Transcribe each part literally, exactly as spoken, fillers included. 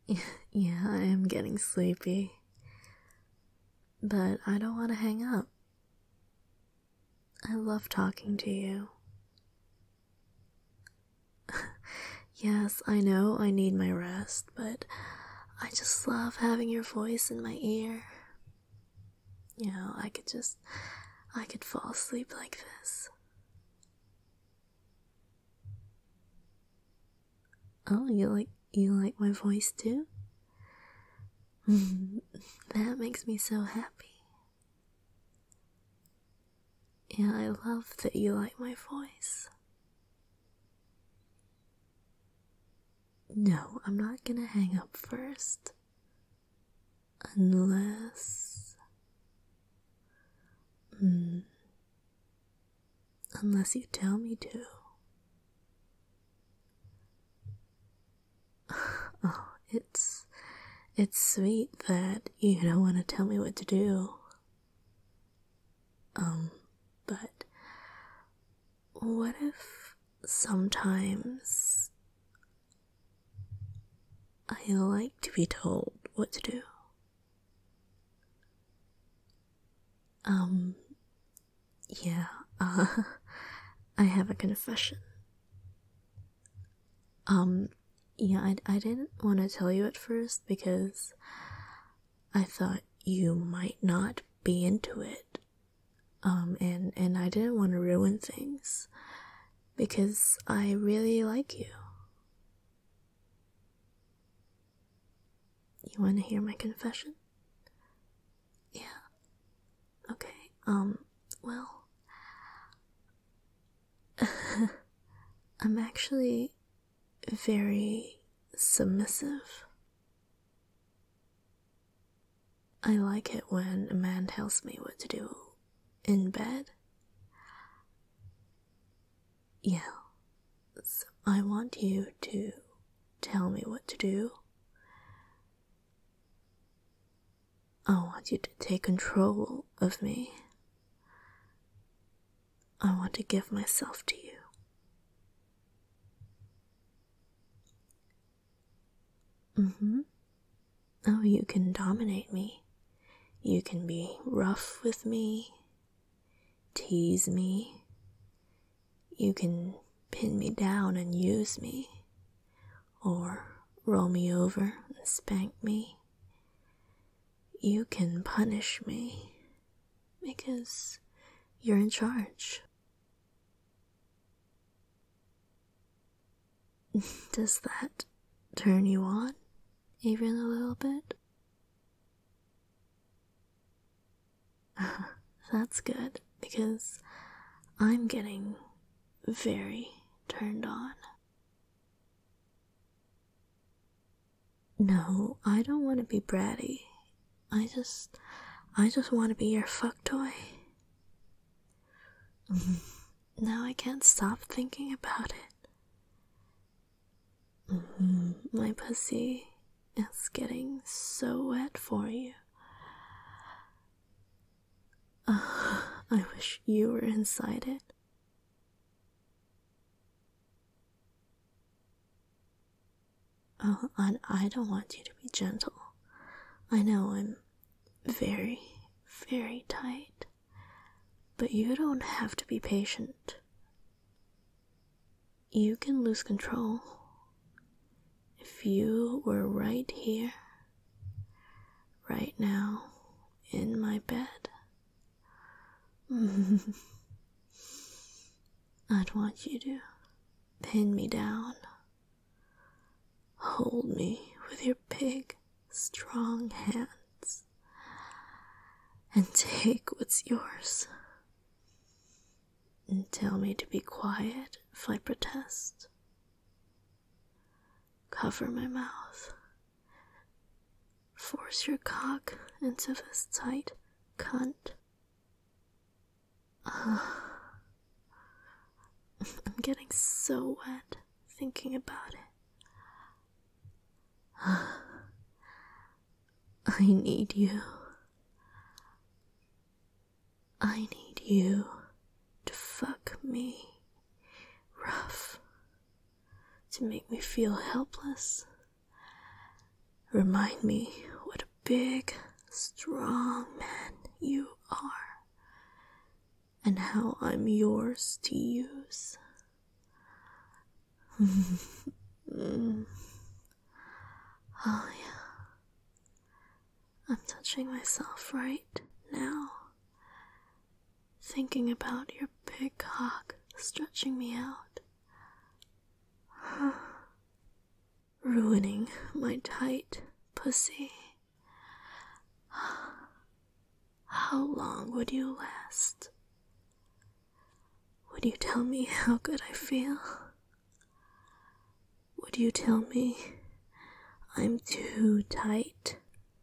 Yeah, I am getting sleepy. But I don't want to hang up. I love talking to you. Yes, I know I need my rest, but I just love having your voice in my ear. You know, I could just, I could fall asleep like this. Oh, you like, you like my voice too? That makes me so happy. Yeah, I love that you like my voice. No, I'm not gonna hang up first. Unless... Mm, unless you tell me to. Oh, it's... It's sweet that you don't want to tell me what to do. Um, but... What if sometimes I like to be told what to do? Um, yeah, uh, I have a confession. Um, yeah, I, I didn't want to tell you at first because I thought you might not be into it. Um, and, and I didn't want to ruin things because I really like you. You want to hear my confession? Yeah. Okay, um, well, I'm actually very submissive. I like it when a man tells me what to do in bed. Yeah, so I want you to tell me what to do. I want you to take control of me. I want to give myself to you. Mm-hmm. Oh, you can dominate me. You can be rough with me, tease me. You can pin me down and use me, or roll me over and spank me. You can punish me, because you're in charge. Does that turn you on, even a little bit? That's good, because I'm getting very turned on. No, I don't want to be bratty. I just, I just want to be your fuck toy. Now I can't stop thinking about it. Mm-hmm. My pussy is getting so wet for you. Uh, I wish you were inside it. Oh, and I don't want you to be gentle. I know I'm very, very tight, but you don't have to be patient. You can lose control if you were right here, right now, in my bed. I'd want you to pin me down, hold me with your big, strong hands, and take what's yours. And tell me to be quiet if I protest. Cover my mouth. Force your cock into this tight cunt. Uh, I'm getting so wet thinking about it. I need you. I need you to fuck me rough, to make me feel helpless, Remind me what a big, strong man you are, and how I'm yours to use. mm. Oh yeah, I'm touching myself right now, thinking about your big cock stretching me out, ruining my tight pussy. How long would you last? Would you tell me how good I feel? Would you tell me I'm too tight?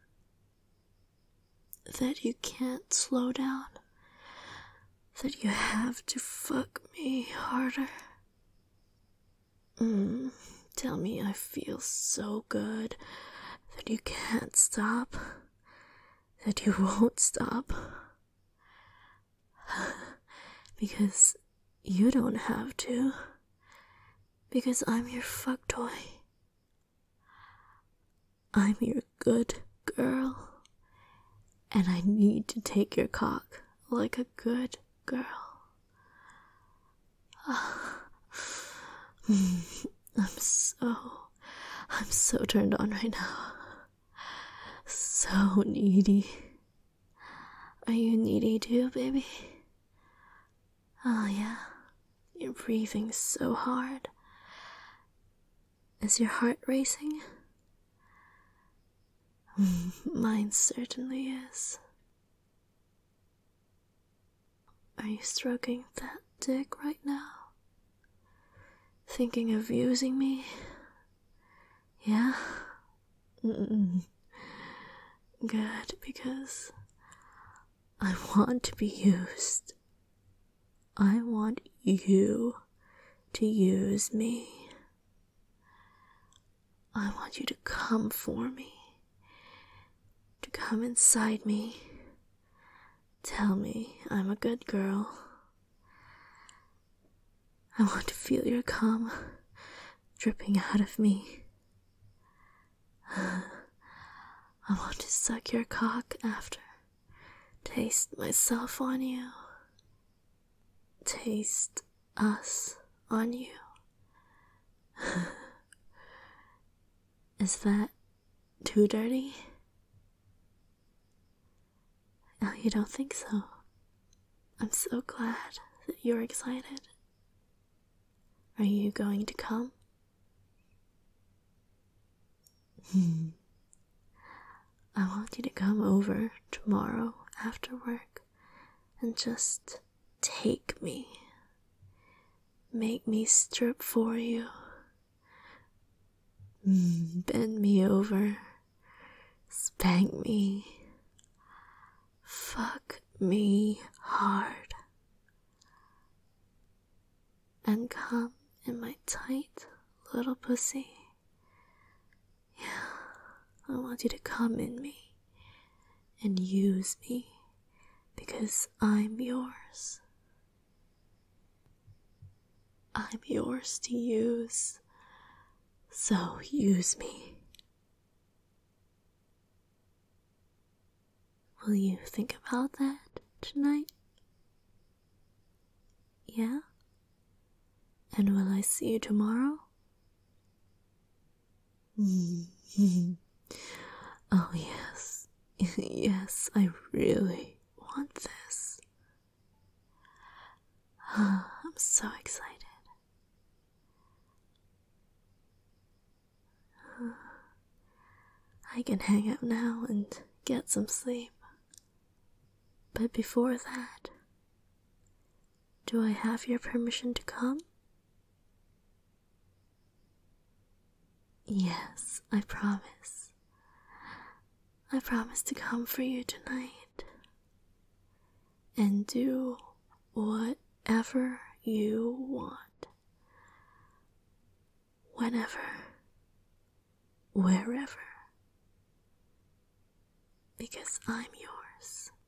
That you can't slow down? That you have to fuck me harder? Mm, tell me I feel so good that you can't stop? That you won't stop? Because you don't have to. Because I'm your fuck toy. I'm your good girl. And I need to take your cock like a good girl. I'm so, I'm so turned on right now. So needy. Are you needy too, baby? Oh yeah, you're breathing so hard. Is your heart racing? Mine certainly is. Are you stroking that dick right now? Thinking of using me? Yeah? Mm-mm. Good, because I want to be used. I want you to use me. I want you to come for me. To come inside me. Tell me I'm a good girl. I want to feel your cum dripping out of me. I want to suck your cock after. Taste myself on you. Taste us on you. Is that too dirty? Oh, you don't think so? I'm so glad that you're excited. Are you going to come? Hmm. I want you to come over tomorrow after work and just take me. Make me strip for you. Mm, bend me over. Spank me. Fuck me hard. And come in my tight little pussy. Yeah, I want you to come in me and use me because I'm yours. I'm yours to use, so use me. Will you think about that tonight? Yeah? And will I see you tomorrow? Mm-hmm. Oh yes, yes, I really want this. I'm so excited. I can hang out now and get some sleep. But before that, do I have your permission to come? Yes, I promise. I promise to come for you tonight and do whatever you want. Whenever, wherever. Because I'm yours.